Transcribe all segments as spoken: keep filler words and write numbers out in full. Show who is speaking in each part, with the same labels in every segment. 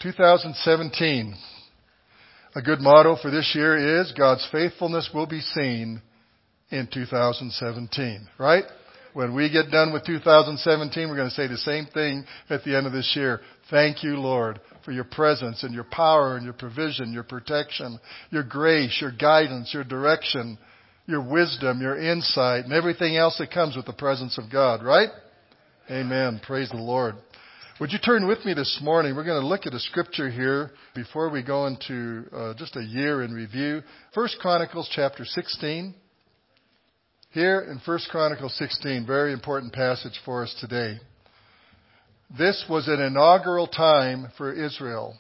Speaker 1: two thousand seventeen. A good motto for this year is God's faithfulness will be seen in two thousand seventeen, right? When we get done with two thousand seventeen, we're going to say the same thing at the end of this year. Thank you, Lord, for your presence and your power and your provision, your protection, your grace, your guidance, your direction, your wisdom, your insight, and everything else that comes with the presence of God, right? Amen. Praise the Lord. Would you turn with me this morning? We're going to look at a scripture here before we go into uh, just a year in review. First Chronicles chapter sixteen. Here in First Chronicles sixteen, very important passage for us today. This was an inaugural time for Israel.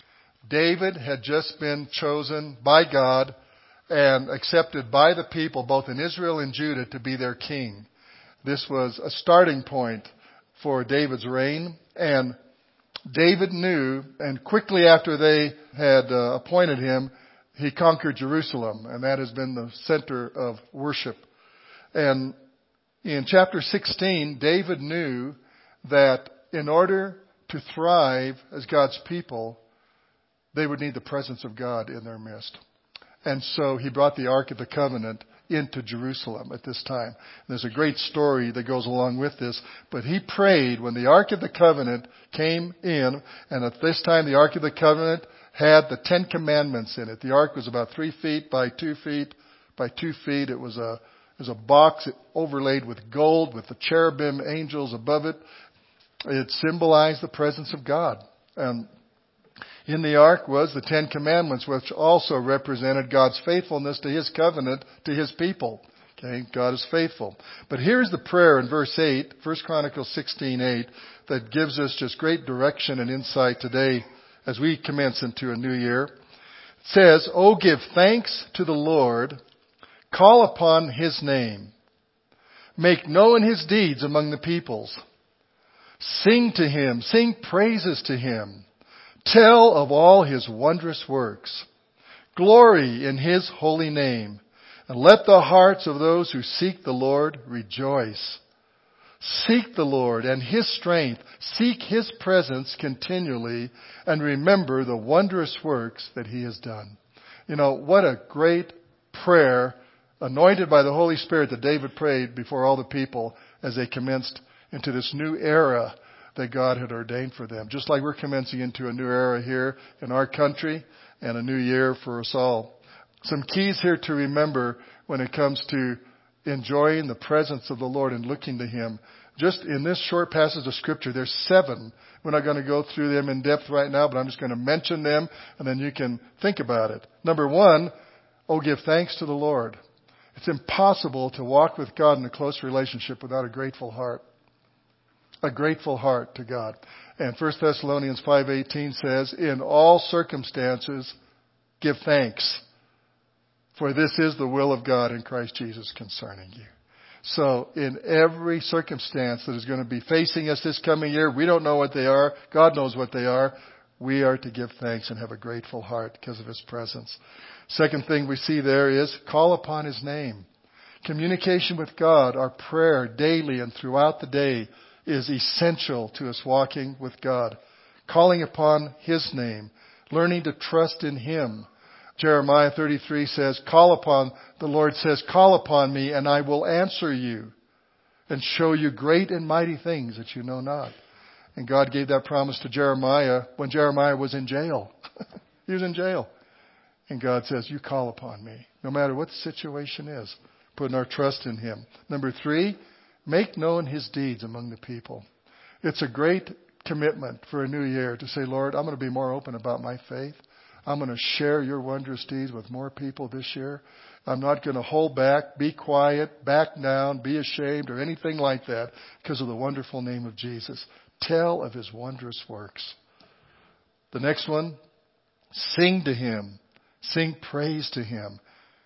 Speaker 1: David had just been chosen by God and accepted by the people, both in Israel and Judah, to be their king. This was a starting point for David's reign. And David knew, and quickly after they had uh, appointed him, he conquered Jerusalem. And that has been the center of worship. And in chapter sixteen, David knew that in order to thrive as God's people, they would need the presence of God in their midst. And so he brought the Ark of the Covenant into Jerusalem at this time. There's a great story that goes along with this. But he prayed when the Ark of the Covenant came in, and at this time the Ark of the Covenant had the Ten Commandments in it. The Ark was about three feet by two feet by two feet. It was a it was a box overlaid with gold with the cherubim angels above it. It symbolized the presence of God. And in the ark was the Ten Commandments, which also represented God's faithfulness to His covenant to His people. Okay, God is faithful. But here's the prayer in verse eight, First Chronicles sixteen eight, that gives us just great direction and insight today as we commence into a new year. It says, "Oh, give thanks to the Lord, call upon His name, make known His deeds among the peoples. Sing to Him, sing praises to Him. Tell of all His wondrous works. Glory in His holy name. And let the hearts of those who seek the Lord rejoice. Seek the Lord and His strength. Seek His presence continually. And remember the wondrous works that He has done." You know, what a great prayer, anointed by the Holy Spirit, that David prayed before all the people as they commenced into this new era that God had ordained for them. Just like we're commencing into a new era here in our country and a new year for us all. Some keys here to remember when it comes to enjoying the presence of the Lord and looking to Him. Just in this short passage of Scripture, there's seven. We're not going to go through them in depth right now, but I'm just going to mention them and then you can think about it. Number one, oh, give thanks to the Lord. It's impossible to walk with God in a close relationship without a grateful heart. A grateful heart to God. And First Thessalonians five eighteen says, "In all circumstances, give thanks, for this is the will of God in Christ Jesus concerning you." So in every circumstance that is going to be facing us this coming year, we don't know what they are. God knows what they are. We are to give thanks and have a grateful heart because of His presence. Second thing we see there is call upon His name. Communication with God, our prayer daily and throughout the day, is essential to us walking with God. Calling upon His name. Learning to trust in Him. Jeremiah thirty-three says, call upon, the Lord says, call upon me and I will answer you and show you great and mighty things that you know not. And God gave that promise to Jeremiah when Jeremiah was in jail. He was in jail. And God says, you call upon me, no matter what the situation is, putting our trust in Him. Number three, make known His deeds among the people. It's a great commitment for a new year to say, Lord, I'm going to be more open about my faith. I'm going to share your wondrous deeds with more people this year. I'm not going to hold back, be quiet, back down, be ashamed, or anything like that because of the wonderful name of Jesus. Tell of His wondrous works. The next one, sing to Him. Sing praise to Him.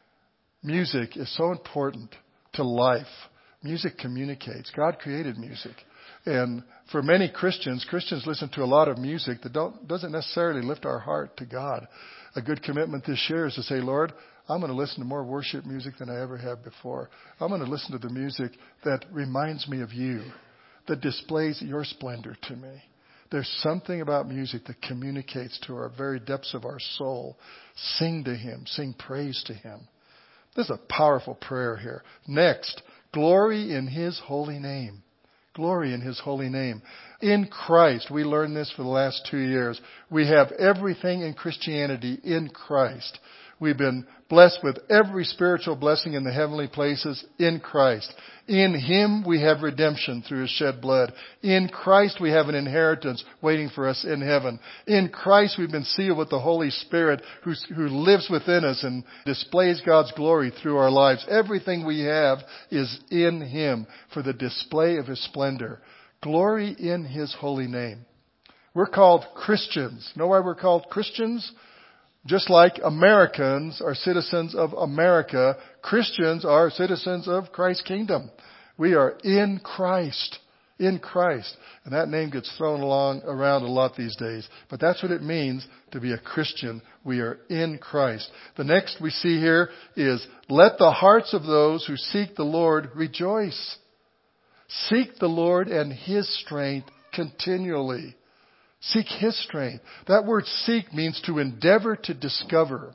Speaker 1: Music is so important to life. Music communicates. God created music. And for many Christians, Christians listen to a lot of music that don't, doesn't necessarily lift our heart to God. A good commitment this year is to say, Lord, I'm going to listen to more worship music than I ever have before. I'm going to listen to the music that reminds me of you, that displays your splendor to me, There's something about music that communicates to our very depths of our soul. Sing to Him. Sing praise to Him. This is a powerful prayer here. Next, glory in His holy name. Glory in His holy name. In Christ, we learned this for the last two years. We have everything in Christianity in Christ. We've been blessed with every spiritual blessing in the heavenly places in Christ. In Him we have redemption through His shed blood. In Christ we have an inheritance waiting for us in heaven. In Christ we've been sealed with the Holy Spirit who, who lives within us and displays God's glory through our lives. Everything we have is in Him for the display of His splendor. Glory in His holy name. We're called Christians. Know why we're called Christians? Just like Americans are citizens of America, Christians are citizens of Christ's kingdom. We are in Christ. In Christ. And that name gets thrown along around a lot these days. But that's what it means to be a Christian. We are in Christ. The next we see here is, let the hearts of those who seek the Lord rejoice. Seek the Lord and His strength continually. Seek His strength. That word seek means to endeavor to discover.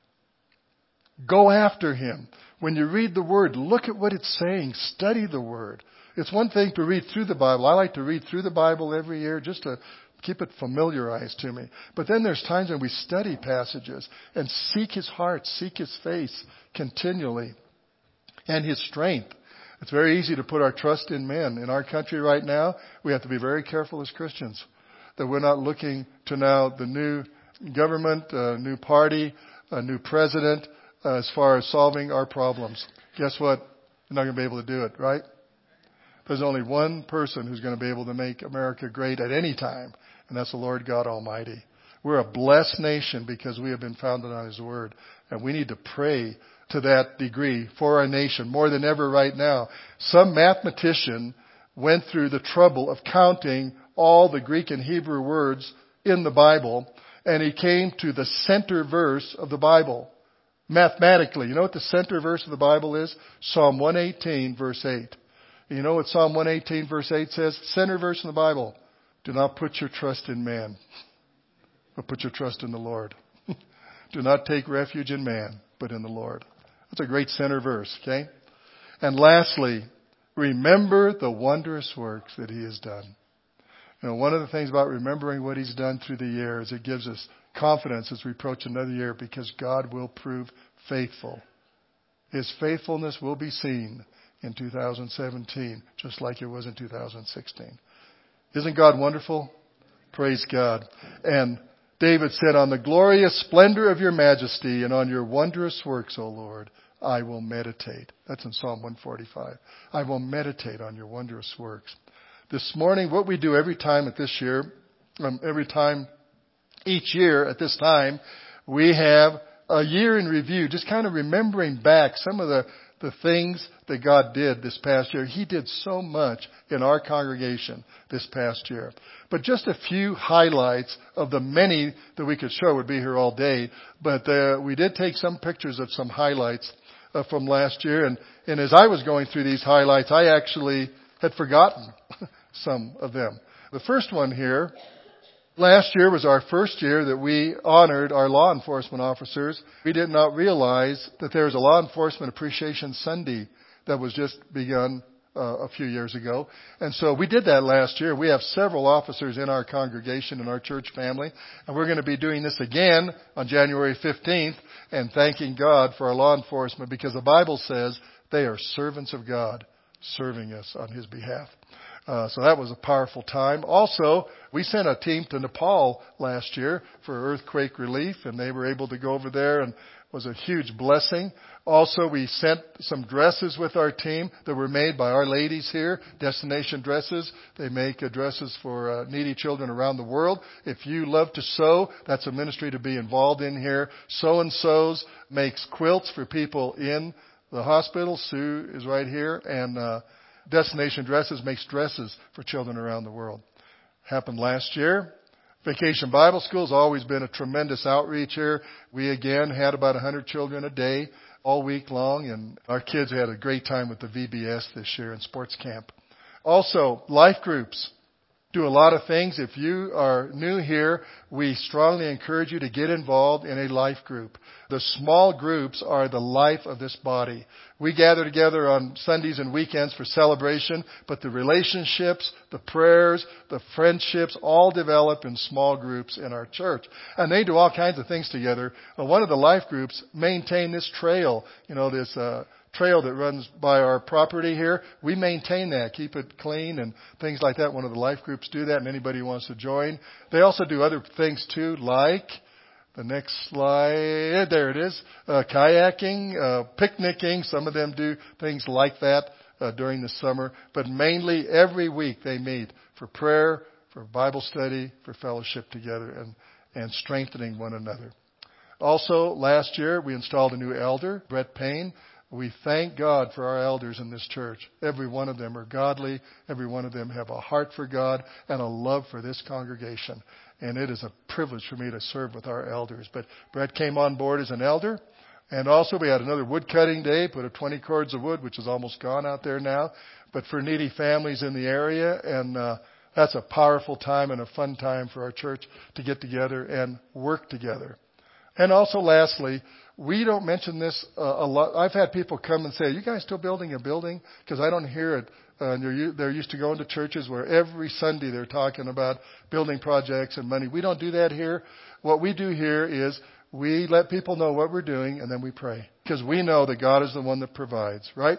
Speaker 1: Go after Him. When you read the Word, look at what it's saying. Study the Word. It's one thing to read through the Bible. I like to read through the Bible every year just to keep it familiarized to me. But then there's times when we study passages and seek His heart, seek His face continually, and His strength. It's very easy to put our trust in men. In our country right now, we have to be very careful as Christians that we're not looking to now the new government, a new party, a new president, uh, as far as solving our problems. Guess what? You're not going to be able to do it, right? There's only one person who's going to be able to make America great at any time, and that's the Lord God Almighty. We're a blessed nation because we have been founded on His Word, and we need to pray to that degree for our nation more than ever right now. Some mathematician went through the trouble of counting all the Greek and Hebrew words in the Bible, and he came to the center verse of the Bible. Mathematically, you know what the center verse of the Bible is? Psalm one eighteen, verse eight. You know what Psalm one eighteen, verse eight says? Center verse in the Bible. Do not put your trust in man, but put your trust in the Lord. Do not take refuge in man, but in the Lord. That's a great center verse, okay? And lastly, remember the wondrous works that He has done. You know, one of the things about remembering what He's done through the years, it gives us confidence as we approach another year because God will prove faithful. His faithfulness will be seen in two thousand seventeen, just like it was in two thousand sixteen. Isn't God wonderful? Praise God. And David said, on the glorious splendor of your majesty and on your wondrous works, O Lord, I will meditate. That's in Psalm one forty-five. I will meditate on your wondrous works. This morning, what we do every time at this year, um, every time, each year at this time, we have a year in review, just kind of remembering back some of the, the things that God did this past year. He did so much in our congregation this past year. But just a few highlights of the many that we could show. Would be here all day. But uh, we did take some pictures of some highlights uh, from last year. And, and as I was going through these highlights, I actually had forgotten some of them. The first one here, last year was our first year that we honored our law enforcement officers. We did not realize that there was a Law Enforcement Appreciation Sunday that was just begun uh, a few years ago. And so we did that last year. We have several officers in our congregation, in our church family, and we're going to be doing this again on January fifteenth and thanking God for our law enforcement because the Bible says they are servants of God serving us on His behalf. Uh, so that was a powerful time. Also, we sent a team to Nepal last year for earthquake relief, and they were able to go over there, and it was a huge blessing. Also, we sent some dresses with our team that were made by our ladies here, Destination Dresses. They make uh, dresses for uh, needy children around the world. If you love to sew, that's a ministry to be involved in here. Sew and Sews makes quilts for people in the hospital. Sue is right here, and uh Destination Dresses makes dresses for children around the world. Happened last year. Vacation Bible School has always been a tremendous outreach here. We again had about one hundred children a day all week long, and our kids had a great time with the V B S this year in sports camp. Also, life groups. do a lot of things. If you are new here, we strongly encourage you to get involved in a life group. The small groups are the life of this body. We gather together on Sundays and weekends for celebration, but the relationships, the prayers, the friendships all develop in small groups in our church. And they do all kinds of things together. Uh, one of the life groups maintain this trail, you know, this uh trail that runs by our property here. We maintain that, keep it clean and things like that. One of the life groups do that, and anybody who wants to join. They also do other things too, like the next slide. There it is. Uh, kayaking, uh, picnicking. Some of them do things like that uh, during the summer. But mainly every week they meet for prayer, for Bible study, for fellowship together, and, and strengthening one another. Also, last year we installed a new elder, Brett Payne. We thank God for our elders in this church. Every one of them are godly. Every one of them have a heart for God and a love for this congregation. And it is a privilege for me to serve with our elders. But Brett came on board as an elder. And also we had another wood cutting day, put up twenty cords of wood, which is almost gone out there now, but for needy families in the area. And uh, that's a powerful time and a fun time for our church to get together and work together. And also lastly, we don't mention this uh, a lot. I've had people come and say, are you guys still building a building? Because I don't hear it. Uh, and they're, they're used to going to churches where every Sunday they're talking about building projects and money. We don't do that here. What we do here is we let people know what we're doing and then we pray. Because we know that God is the one that provides, right?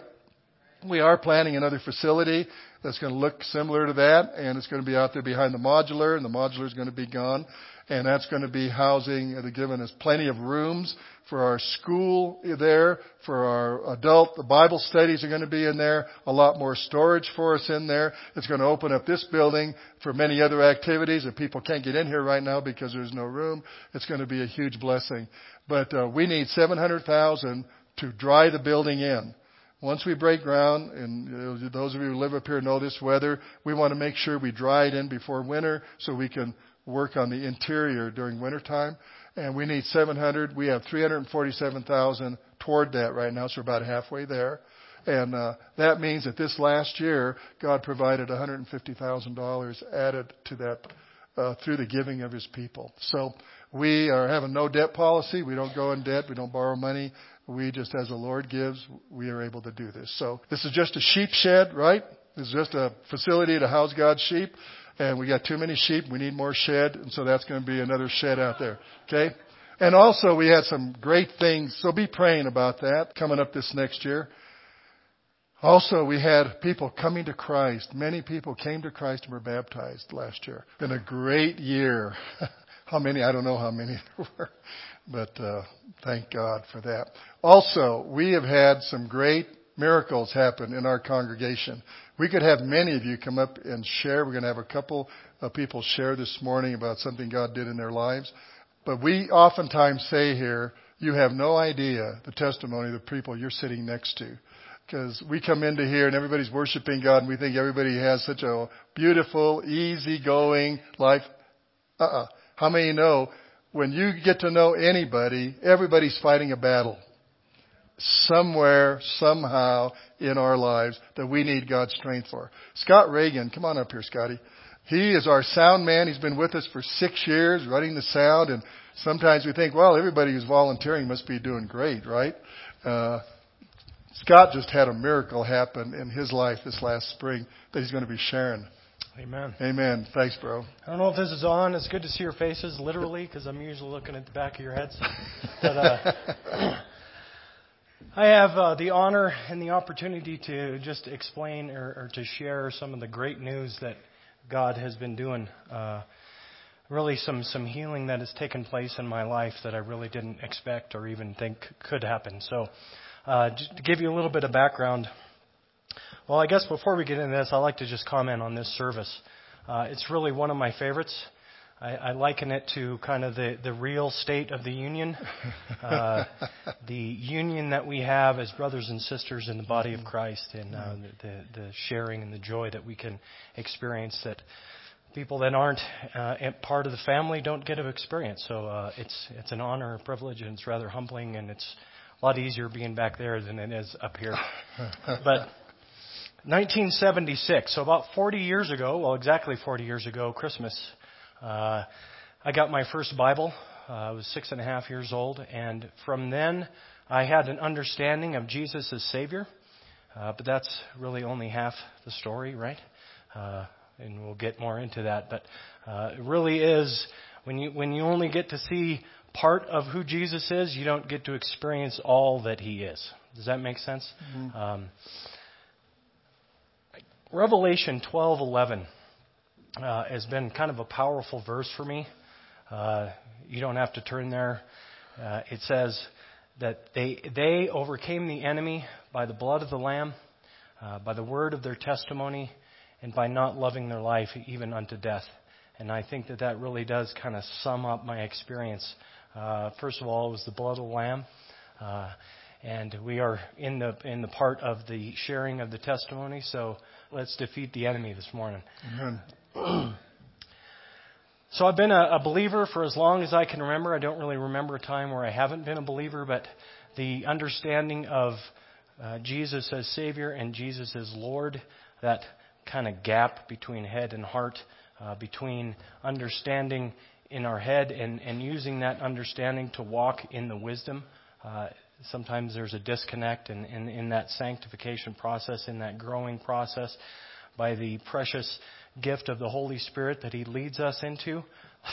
Speaker 1: We are planning another facility that's going to look similar to that, and it's going to be out there behind the modular, and the modular is going to be gone. And that's going to be housing. They're giving us plenty of rooms for our school there, for our adult. The Bible studies are going to be in there. A lot more storage for us in there. It's going to open up this building for many other activities that people can't get in here right now because there's no room. It's going to be a huge blessing. But uh, we need seven hundred thousand dollars to dry the building in. Once we break ground, and you know, those of you who live up here know this weather, we want to make sure we dry it in before winter so we can work on the interior during wintertime. And we need seven hundred. We have three hundred forty-seven thousand toward that right now, so we're about halfway there. And uh, that means that this last year, God provided one hundred fifty thousand dollars added to that uh, through the giving of His people. So we are having no debt policy. We don't go in debt. We don't borrow money. We just, as the Lord gives, we are able to do this. So this is just a sheep shed, right? This is just a facility to house God's sheep. And we got too many sheep. We need more shed. And so that's going to be another shed out there. Okay? And also we had some great things. So be praying about that coming up this next year. Also, we had people coming to Christ. Many people came to Christ and were baptized last year. Been a great year. How many? I don't know how many there were. But uh, thank God for that. Also, we have had some great miracles happen in our congregation. We could have many of you come up and share. We're going to have a couple of people share this morning about something God did in their lives. But we oftentimes say here, you have no idea the testimony of the people you're sitting next to. Because we come into here and everybody's worshiping God and we think everybody has such a beautiful, easygoing life. Uh-uh. How many know when you get to know anybody, everybody's fighting a battle somewhere, somehow in our lives that we need God's strength for. Scott Reagan, come on up here, Scotty. He is our sound man. He's been with us for six years running the sound. And sometimes we think, well, everybody who's volunteering must be doing great, right? Uh, Scott just had a miracle happen in his life this last spring that he's going to be sharing.
Speaker 2: Amen.
Speaker 1: Amen. Thanks, bro.
Speaker 2: I don't know if this is on. It's good to see your faces, literally, because I'm usually looking at the back of your heads. But uh, I have uh, the honor and the opportunity to just explain or, or to share some of the great news that God has been doing. Uh, really some, some healing that has taken place in my life that I really didn't expect or even think could happen. So uh, just to give you a little bit of background, well, I guess before we get into this, I'd like to just comment on this service. Uh, it's really one of my favorites. I, I liken it to kind of the, the real state of the union, uh, the union that we have as brothers and sisters in the body of Christ, and uh, the, the sharing and the joy that we can experience that people that aren't uh, part of the family don't get to experience. So uh, it's it's an honor, a privilege, and it's rather humbling, and it's a lot easier being back there than it is up here. But nineteen seventy-six, so about forty years ago, well, exactly forty years ago, Christmas, uh, I got my first Bible. Uh, I was six and a half years old, and from then I had an understanding of Jesus as Savior. Uh, but that's really only half the story, right? Uh, and we'll get more into that. But uh, it really is, when you when you only get to see part of who Jesus is, you don't get to experience all that He is. Does that make sense? Mm-hmm. Um, Revelation twelve eleven uh, has been kind of a powerful verse for me. Uh, you don't have to turn there. Uh, it says that they they overcame the enemy by the blood of the Lamb, uh, by the word of their testimony, and by not loving their life even unto death. And I think that that really does kind of sum up my experience. Uh, first of all, it was the blood of the Lamb. Uh, and we are in the in the part of the sharing of the testimony, so let's defeat the enemy this morning. Amen. So I've been a, a believer for as long as I can remember. I don't really remember a time where I haven't been a believer, but the understanding of uh, Jesus as Savior and Jesus as Lord, that kind of gap between head and heart, uh, between understanding in our head and, and using that understanding to walk in the wisdom. Uh, sometimes there's a disconnect in, in, in that sanctification process, in that growing process, by the precious gift of the Holy Spirit that He leads us into.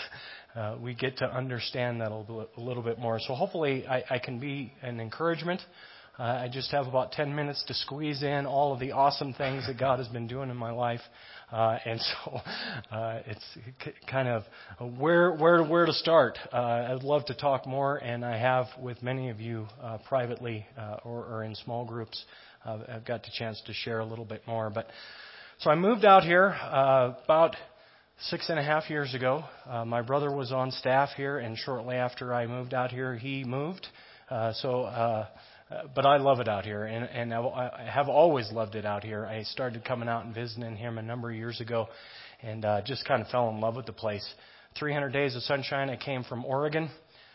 Speaker 2: Uh, we get to understand that a little bit more. So hopefully I, I can be an encouragement. Uh, I just have about ten minutes to squeeze in all of the awesome things that God has been doing in my life. Uh, and so uh, it's c- kind of where where where to start. Uh, I'd love to talk more, and I have with many of you uh, privately uh, or, or in small groups. Uh, I've got the chance to share a little bit more. But so I moved out here uh, about six and a half years ago. Uh, my brother was on staff here, and shortly after I moved out here, he moved. Uh, so. Uh, Uh, but I love it out here, and, and I have always loved it out here. I started coming out and visiting him a number of years ago, and uh, just kind of fell in love with the place. three hundred days of sunshine. I came from Oregon.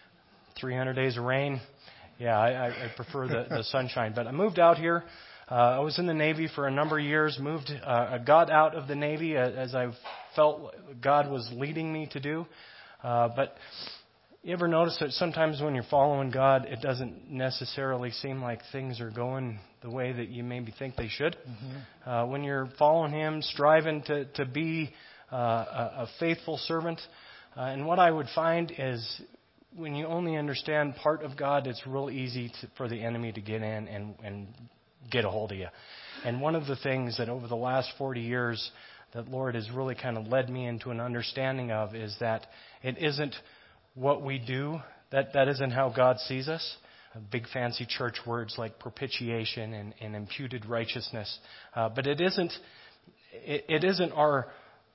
Speaker 2: three hundred days of rain. Yeah, I, I prefer the, the sunshine. But I moved out here. Uh, I was in the Navy for a number of years. Moved, uh, I got out of the Navy as I felt God was leading me to do. Uh, but you ever notice that sometimes when you're following God, it doesn't necessarily seem like things are going the way that you maybe think they should? Mm-hmm. Uh, when you're following Him, striving to, to be uh, a, a faithful servant. Uh, and what I would find is when you only understand part of God, it's real easy to, for the enemy to get in and, and get a hold of you. And one of the things that over the last forty years that Lord has really kind of led me into an understanding of is that it isn't what we do, that, that isn't how God sees us. Big fancy church words like propitiation and, and imputed righteousness. Uh, but it isn't it, it isn't our,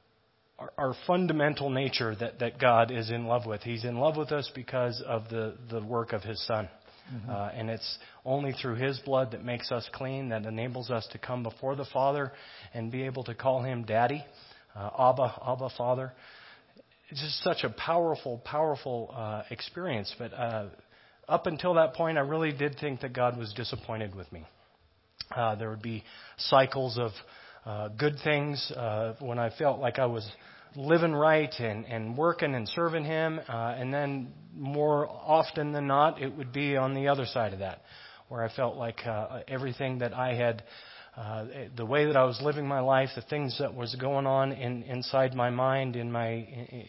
Speaker 2: our our fundamental nature that, that God is in love with. He's in love with us because of the, the work of His Son. Mm-hmm. Uh, and it's only through His blood that makes us clean, that enables us to come before the Father and be able to call Him Daddy, uh, Abba, Abba, Father. It's just such a powerful, powerful uh, experience. But uh, up until that point, I really did think that God was disappointed with me. Uh, there would be cycles of uh, good things uh, when I felt like I was living right and, and working and serving Him. Uh, and then more often than not, it would be on the other side of that, where I felt like uh, everything that I had Uh, the way that I was living my life, the things that was going on in, inside my mind, in my in,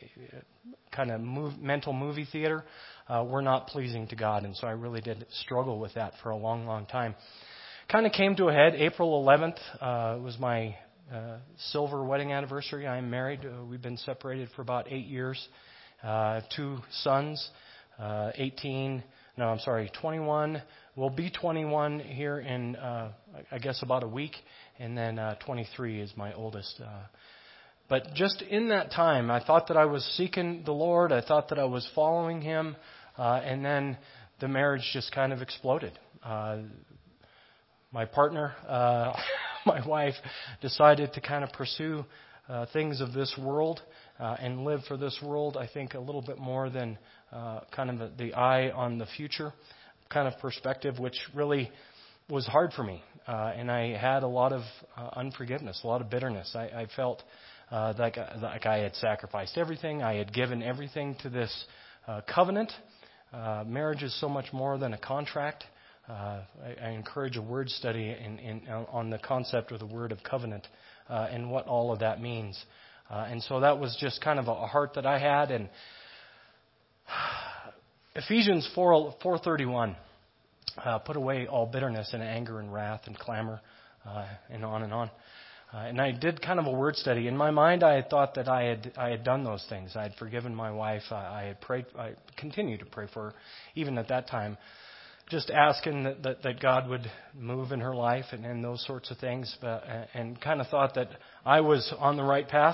Speaker 2: kind of move, mental movie theater, uh, were not pleasing to God. And so I really did struggle with that for a long, long time. Kind of came to a head. April eleventh uh, was my uh, silver wedding anniversary. I am married. Uh, we've been separated for about eight years. Uh, two sons, uh, eighteen, no, I'm sorry, twenty-one. We'll be twenty-one here in, uh, I guess, about a week, and then uh, twenty-three is my oldest. Uh, but just in that time, I thought that I was seeking the Lord. I thought that I was following Him, uh, and then the marriage just kind of exploded. Uh, my partner, uh, my wife, decided to kind of pursue uh, things of this world uh, and live for this world, I think, a little bit more than uh, kind of the eye on the future kind of perspective, which really was hard for me. uh, and I had a lot of uh, unforgiveness, a lot of bitterness. I, I felt uh, like, like I had sacrificed everything. I had given everything to this uh, covenant. Uh, marriage is so much more than a contract. Uh, I, I encourage a word study in, in, on the concept of the word of covenant uh, and what all of that means. Uh, and so that was just kind of a, a heart that I had. And Ephesians four thirty-one, uh, put away all bitterness and anger and wrath and clamor, uh, and on and on. Uh, and I did kind of a word study. In my mind, I had thought that I had I had done those things. I had forgiven my wife. I, I had prayed. I continued to pray for her, even at that time, just asking that, that, that God would move in her life and, and those sorts of things. But and kind of thought that I was on the right path.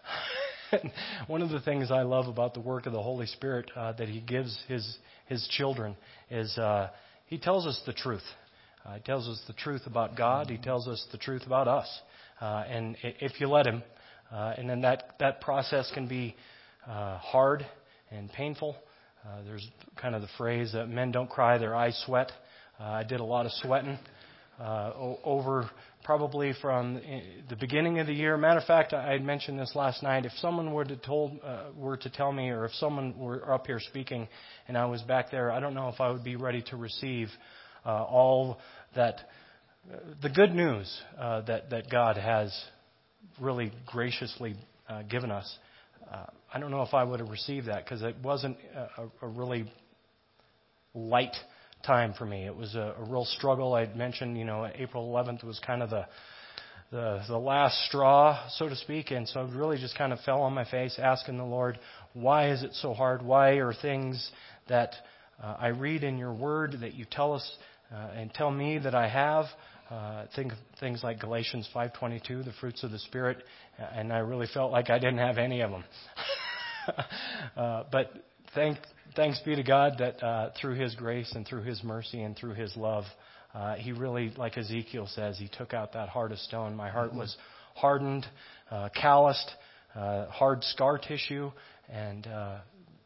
Speaker 2: One of the things I love about the work of the Holy Spirit uh, that He gives His His children is uh, He tells us the truth. Uh, he tells us the truth about God. He tells us the truth about us. Uh, and if you let Him, uh, and then that, that process can be uh, hard and painful. Uh, there's kind of the phrase that men don't cry, their eyes sweat. Uh, I did a lot of sweating uh, o- over probably from the beginning of the year. Matter of fact, I had mentioned this last night. If someone were to told uh, were to tell me, or if someone were up here speaking and I was back there, I don't know if I would be ready to receive uh, all that. The good news uh, that, that God has really graciously uh, given us, uh, I don't know if I would have received that, because it wasn't a, a really light time for me. It was a, a real struggle. I'd mentioned, you know, April eleventh was kind of the, the the last straw, so to speak, and so I really just kind of fell on my face asking the Lord, why is it so hard? Why are things that uh, I read in your word that you tell us uh, and tell me that I have, Uh, think of things like Galatians five twenty-two, the fruits of the Spirit, and I really felt like I didn't have any of them. uh, but thank, thanks be to God that uh, through His grace and through His mercy and through His love, uh, He really, like Ezekiel says, He took out that heart of stone. My heart was hardened, uh, calloused, uh, hard scar tissue, and uh,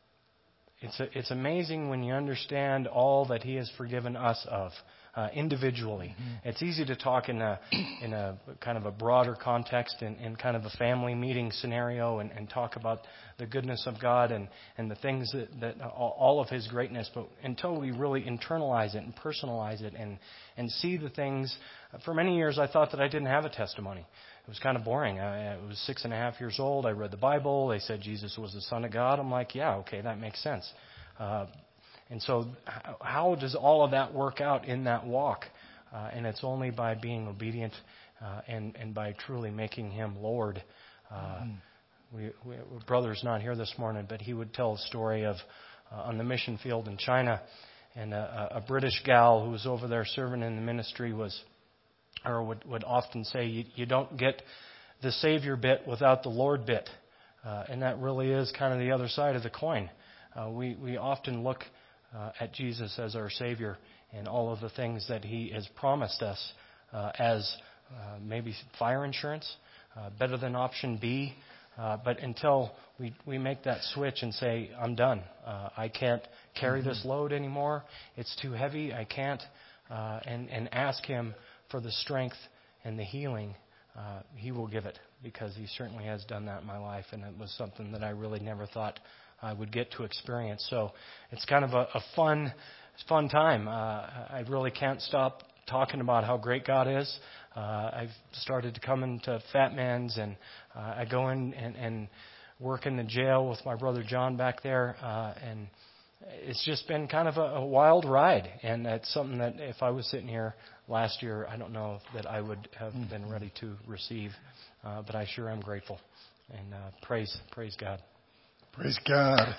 Speaker 2: it's a, it's amazing when you understand all that He has forgiven us of. Uh, individually. Mm-hmm. It's easy to talk in a in a kind of a broader context, in, in kind of a family meeting scenario, and, and talk about the goodness of God and, and the things that, that all of His greatness. But until we really internalize it and personalize it and, and see the things, for many years I thought that I didn't have a testimony. It was kind of boring. I, I was six and a half years old. I read the Bible. They said Jesus was the Son of God. I'm like, yeah, okay, that makes sense. Uh, And so how does all of that work out in that walk? Uh, and it's only by being obedient uh, and, and by truly making Him Lord. Uh, mm-hmm. we, we, brother's not here this morning, but he would tell a story of uh, on the mission field in China, and a, a British gal who was over there serving in the ministry was, or would, would often say, you, you don't get the Savior bit without the Lord bit. Uh, and that really is kind of the other side of the coin. Uh, we, we often look Uh, at Jesus as our Savior and all of the things that He has promised us uh, as uh, maybe fire insurance, uh, better than option B. Uh, but until we, we make that switch and say, I'm done. Uh, I can't carry mm-hmm. this load anymore. It's too heavy. I can't. Uh, and, and ask Him for the strength and the healing, uh, He will give it, because He certainly has done that in my life. And it was something that I really never thought I would get to experience. So it's kind of a, a fun, fun time. Uh, I really can't stop talking about how great God is. Uh, I've started to come into Fat Man's, and uh, I go in and, and work in the jail with my brother John back there, uh, and it's just been kind of a, a wild ride. And it's something that if I was sitting here last year, I don't know that I would have mm-hmm. been ready to receive. Uh, but I sure am grateful, and uh, praise, praise God.
Speaker 1: Praise God.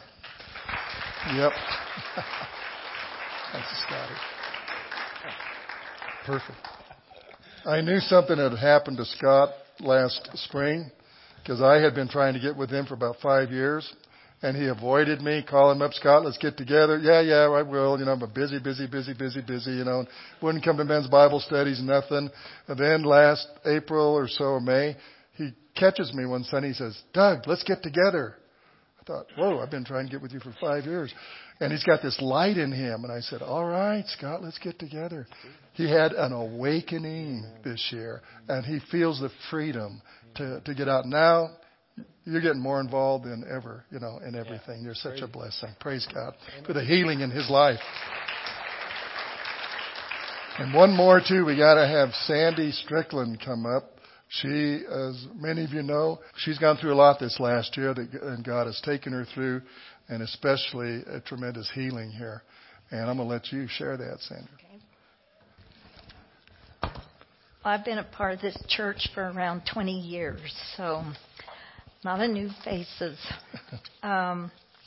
Speaker 1: Yep. Thanks, Scotty. Perfect. I knew something had happened to Scott last spring, because I had been trying to get with him for about five years, and he avoided me, calling him up, Scott, let's get together. Yeah, yeah, I will. You know, I'm busy, busy, busy, busy, busy, you know, and wouldn't come to men's Bible studies, nothing. And then last April or so, or May, he catches me one Sunday. He says, Doug, let's get together. I thought, whoa, I've been trying to get with you for five years. And he's got this light in him. And I said, all right, Scott, let's get together. He had an awakening this year, and he feels the freedom to, to get out. Now, you're getting more involved than ever, you know, in everything. You're such a blessing. Praise God for the healing in his life. And one more, too. We got to have Sandy Strickland come up. She, as many of you know, she's gone through a lot this last year, that, and God has taken her through, and especially a tremendous healing here. And I'm going to let you share that, Sandy.
Speaker 3: Okay. Well, I've been a part of this church for around twenty years, so a lot of new faces. um,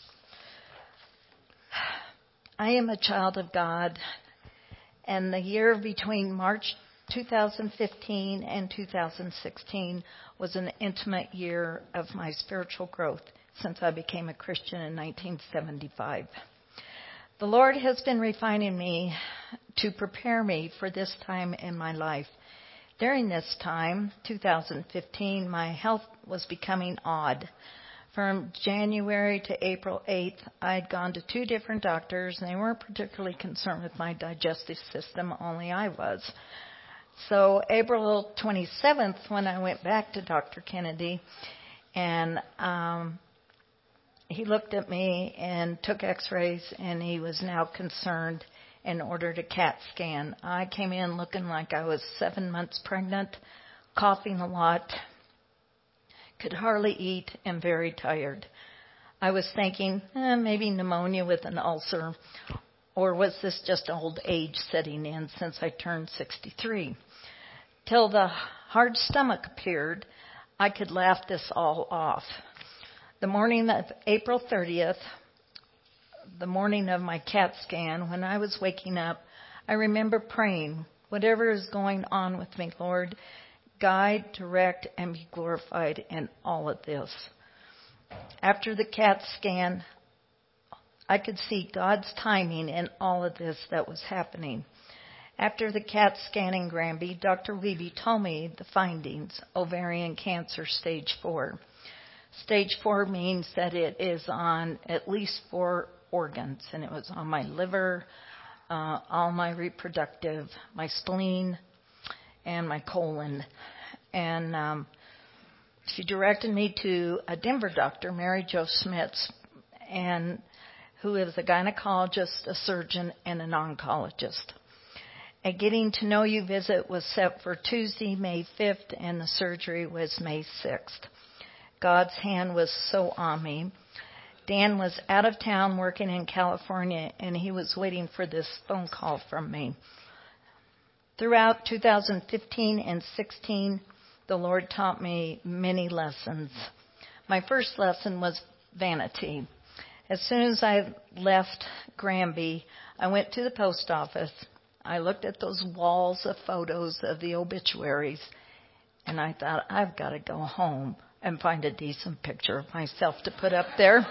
Speaker 3: I am a child of God, and the year between March two thousand fifteen and two thousand sixteen was an intimate year of my spiritual growth since I became a Christian in nineteen seventy-five. The Lord has been refining me to prepare me for this time in my life. During this time, two thousand fifteen, my health was becoming odd. From January to April eighth, I had gone to two different doctors, and they weren't particularly concerned with my digestive system, only I was. So April twenty-seventh, when I went back to Doctor Kennedy, and um, he looked at me and took x-rays, and he was now concerned and ordered a CAT scan. I came in looking like I was seven months pregnant, coughing a lot, could hardly eat, and very tired. I was thinking, eh, maybe pneumonia with an ulcer, or was this just old age setting in since I turned sixty-three? Till the hard stomach appeared, I could laugh this all off. The morning of April thirtieth, the morning of my CAT scan, when I was waking up, I remember praying, whatever is going on with me, Lord, guide, direct, and be glorified in all of this. After the CAT scan, I could see God's timing in all of this that was happening. After the CAT scan in Granby, Doctor Wiebe told me the findings, ovarian cancer stage four. Stage four means that it is on at least four organs, and it was on my liver, uh, all my reproductive, my spleen, and my colon. And um, she directed me to a Denver doctor, Mary Jo Smits, and who is a gynecologist, a surgeon, and an oncologist. A getting to know you visit was set for Tuesday, May fifth, and the surgery was May sixth. God's hand was so on me. Dan was out of town working in California, and he was waiting for this phone call from me. Throughout two thousand fifteen and sixteen, the Lord taught me many lessons. My first lesson was vanity. As soon as I left Granby, I went to the post office. I looked at those walls of photos of the obituaries, and I thought, I've got to go home and find a decent picture of myself to put up there.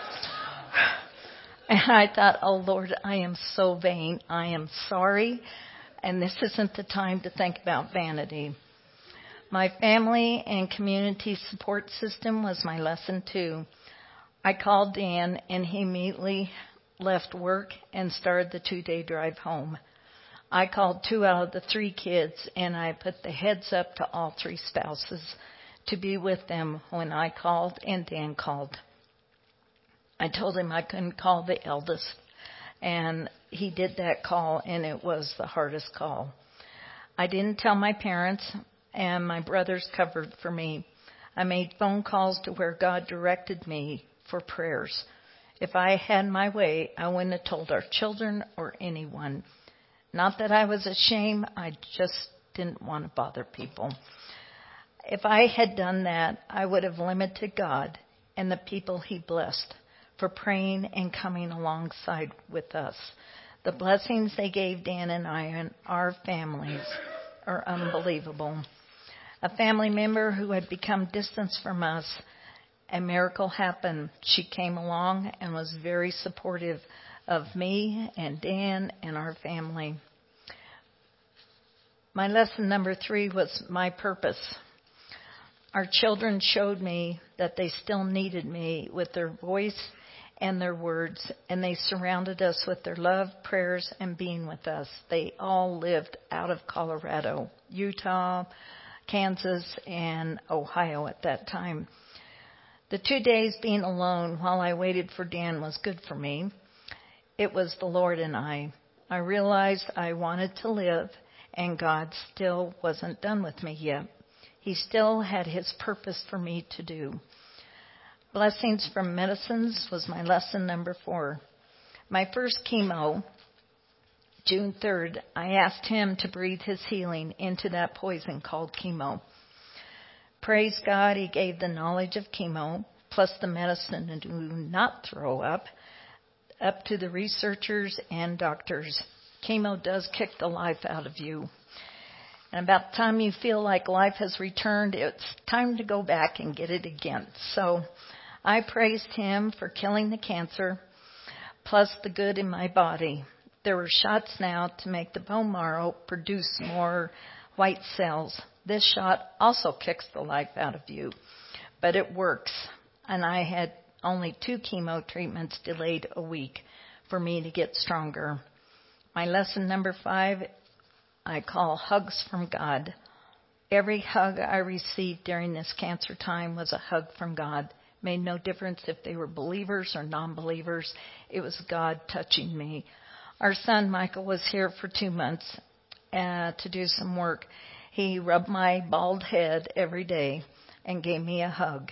Speaker 3: And I thought, oh, Lord, I am so vain. I am sorry. And this isn't the time to think about vanity. My family and community support system was my lesson, too. I called Dan, and he immediately left work and started the two-day drive home. I called two out of the three kids, and I put the heads up to all three spouses to be with them when I called and Dan called. I told him I couldn't call the eldest, and he did that call, and it was the hardest call. I didn't tell my parents, and my brothers covered for me. I made phone calls to where God directed me for prayers. If I had my way, I wouldn't have told our children or anyone. Not that I was ashamed, I just didn't want to bother people. If I had done that, I would have limited God and the people He blessed for praying and coming alongside with us. The blessings they gave Dan and I and our families are unbelievable. A family member who had become distant from us, a miracle happened. She came along and was very supportive of me and Dan and our family. My lesson number three was my purpose. Our children showed me that they still needed me with their voice and their words, and they surrounded us with their love, prayers, and being with us. They all lived out of Colorado, Utah, Kansas, and Ohio at that time. The two days being alone while I waited for Dan was good for me. It was the Lord and I. I realized I wanted to live, and God still wasn't done with me yet. He still had His purpose for me to do. Blessings from medicines was my lesson number four. My first chemo, June third, I asked Him to breathe His healing into that poison called chemo. Praise God, He gave the knowledge of chemo, plus the medicine to do not throw up, up to the researchers and doctors. Chemo does kick the life out of you. And about the time you feel like life has returned, it's time to go back and get it again. So I praised Him for killing the cancer, plus the good in my body. There were shots now to make the bone marrow produce more white cells. This shot also kicks the life out of you, but it works. And I had only two chemo treatments delayed a week for me to get stronger. My lesson number five, I call hugs from God. Every hug I received during this cancer time was a hug from God. Made no difference if they were believers or non-believers. It was God touching me. Our son Michael was here for two months uh, to do some work. He rubbed my bald head every day and gave me a hug.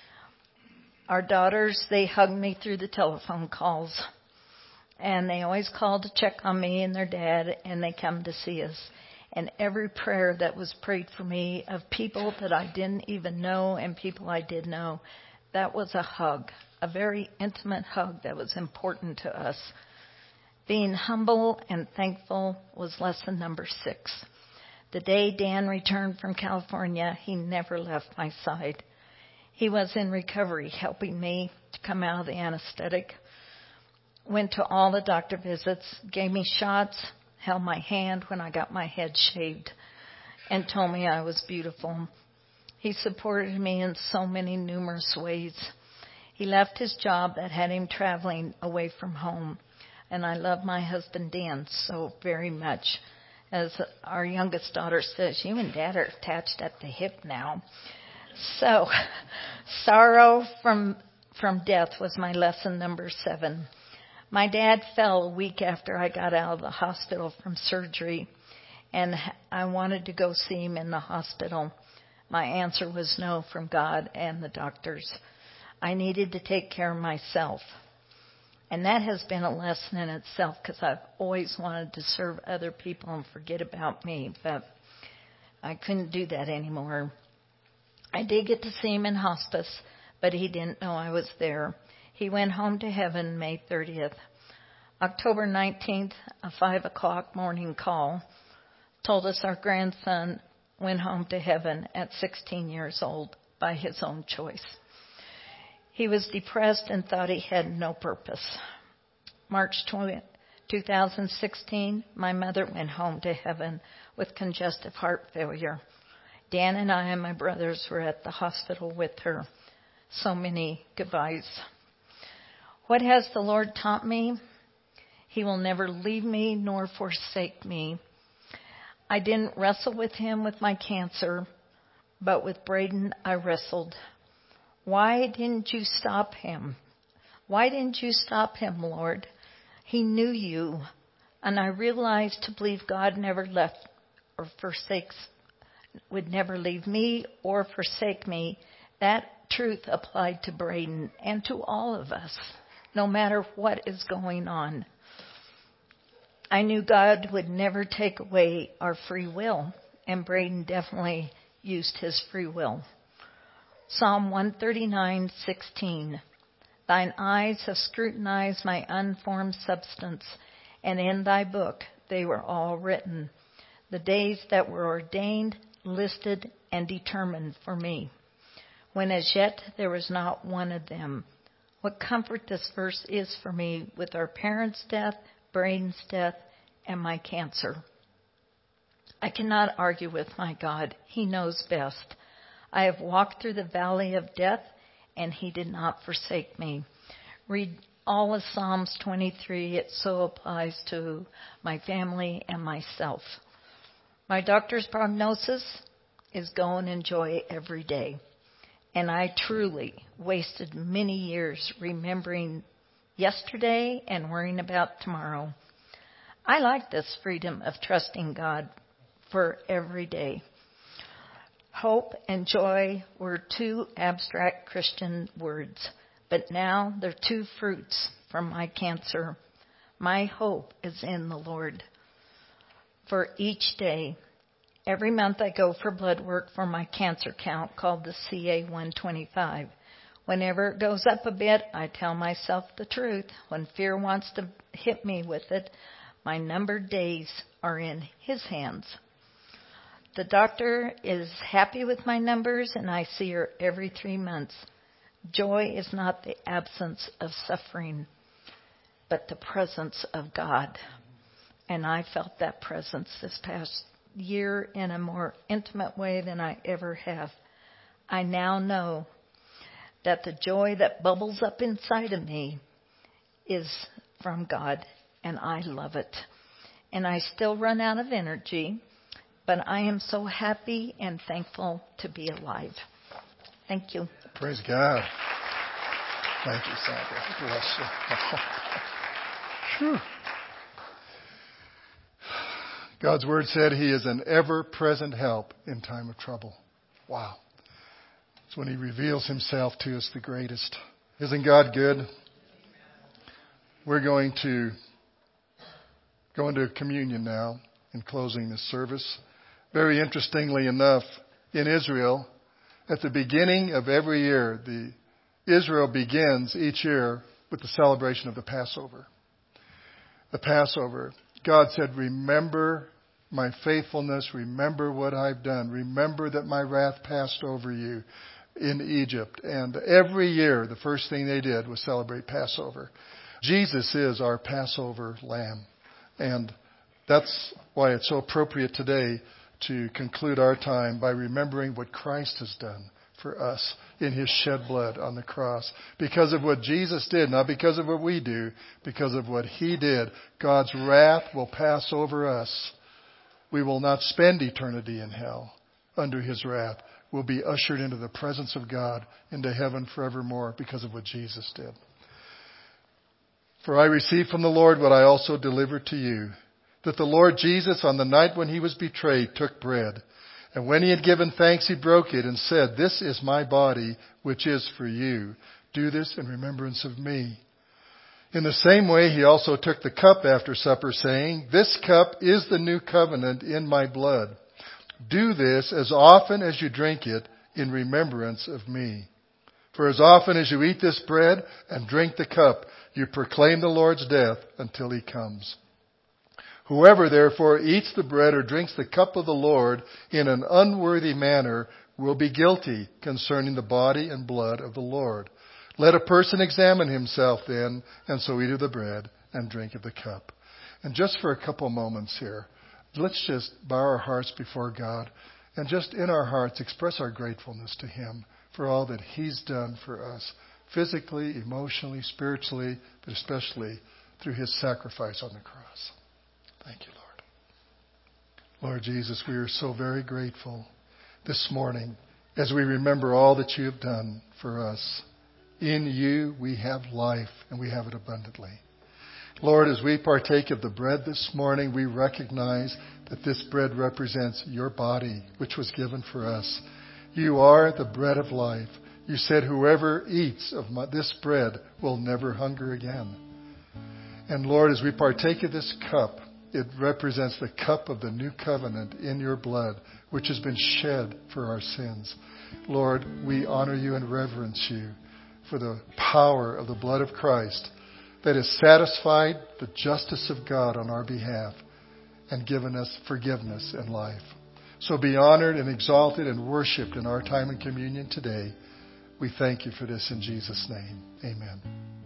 Speaker 3: Our daughters, they hugged me through the telephone calls. And they always called to check on me and their dad, and they come to see us. And every prayer that was prayed for me of people that I didn't even know and people I did know, that was a hug, a very intimate hug that was important to us. Being humble and thankful was lesson number six. The day Dan returned from California, he never left my side. He was in recovery, helping me to come out of the anesthetic. Went to all the doctor visits, gave me shots, held my hand when I got my head shaved, and told me I was beautiful. He supported me in so many numerous ways. He left his job that had him traveling away from home. And I love my husband Dan so very much. As our youngest daughter says, you and Dad are attached at the hip now. So, sorrow from from death was my lesson number seven. My dad fell a week after I got out of the hospital from surgery, and I wanted to go see him in the hospital. My answer was no from God and the doctors. I needed to take care of myself. And that has been a lesson in itself, because I've always wanted to serve other people and forget about me, but I couldn't do that anymore. I did get to see him in hospice, but he didn't know I was there. He went home to heaven May thirtieth. October nineteenth, a five o'clock morning call told us our grandson went home to heaven at sixteen years old by his own choice. He was depressed and thought he had no purpose. March twentieth, twenty sixteen, my mother went home to heaven with congestive heart failure. Dan and I and my brothers were at the hospital with her. So many goodbyes. What has the Lord taught me? He will never leave me nor forsake me. I didn't wrestle with Him with my cancer, but with Braden I wrestled. Why didn't you stop him? Why didn't you stop him, Lord? He knew you, and I realized to believe God never left or forsakes, would never leave me or forsake me. That truth applied to Braden and to all of us, no matter what is going on. I knew God would never take away our free will, and Braden definitely used his free will. Psalm one thirty-nine sixteen. Thine eyes have scrutinized my unformed substance, and in thy book they were all written, the days that were ordained, listed, and determined for me, when as yet there was not one of them. What comfort this verse is for me with our parents' death, Braden's death, and my cancer. I cannot argue with my God. He knows best. I have walked through the valley of death, and He did not forsake me. Re- all of Psalms twenty-three. It so applies to my family and myself. My doctor's prognosis is go and enjoy every day. And I truly wasted many years remembering yesterday and worrying about tomorrow. I like this freedom of trusting God for every day. Hope and joy were two abstract Christian words, but now they're two fruits from my cancer. My hope is in the Lord. For each day, every month I go for blood work for my cancer count called the C A one twenty-five. Whenever it goes up a bit, I tell myself the truth. When fear wants to hit me with it, my numbered days are in His hands. The doctor is happy with my numbers, and I see her every three months. Joy is not the absence of suffering, but the presence of God. And I felt that presence this past year in a more intimate way than I ever have. I now know that the joy that bubbles up inside of me is from God, and I love it. And I still run out of energy, but I am so happy and thankful to be alive. Thank you.
Speaker 1: Praise God. Thank you, Sandra. Bless you. Whew. God's Word said He is an ever-present help in time of trouble. Wow. It's when He reveals Himself to us the greatest. Isn't God good? We're going to go into communion now in closing this service. Very interestingly enough, in Israel, at the beginning of every year, the Israel begins each year with the celebration of the Passover. The Passover. God said, remember my faithfulness. Remember what I've done. Remember that my wrath passed over you in Egypt. And every year, the first thing they did was celebrate Passover. Jesus is our Passover lamb. And that's why it's so appropriate today to conclude our time by remembering what Christ has done for us in His shed blood on the cross. Because of what Jesus did, not because of what we do, because of what He did, God's wrath will pass over us. We will not spend eternity in hell under His wrath. We'll be ushered into the presence of God, into heaven forevermore because of what Jesus did. For I received from the Lord what I also delivered to you, that the Lord Jesus, on the night when He was betrayed, took bread. And when He had given thanks, He broke it and said, this is my body, which is for you. Do this in remembrance of me. In the same way, He also took the cup after supper, saying, this cup is the new covenant in my blood. Do this as often as you drink it in remembrance of me. For as often as you eat this bread and drink the cup, you proclaim the Lord's death until He comes. Whoever therefore eats the bread or drinks the cup of the Lord in an unworthy manner will be guilty concerning the body and blood of the Lord. Let a person examine himself then, and so eat of the bread and drink of the cup. And just for a couple moments here, let's just bow our hearts before God and just in our hearts express our gratefulness to Him for all that He's done for us, physically, emotionally, spiritually, but especially through His sacrifice on the cross. Thank you, Lord. Lord Jesus, we are so very grateful this morning as we remember all that You have done for us. In You we have life, and we have it abundantly. Lord, as we partake of the bread this morning, we recognize that this bread represents Your body, which was given for us. You are the bread of life. You said, whoever eats of my, this bread will never hunger again. And Lord, as we partake of this cup, it represents the cup of the new covenant in Your blood, which has been shed for our sins. Lord, we honor You and reverence You for the power of the blood of Christ that has satisfied the justice of God on our behalf and given us forgiveness and life. So be honored and exalted and worshiped in our time in communion today. We thank You for this in Jesus' name. Amen.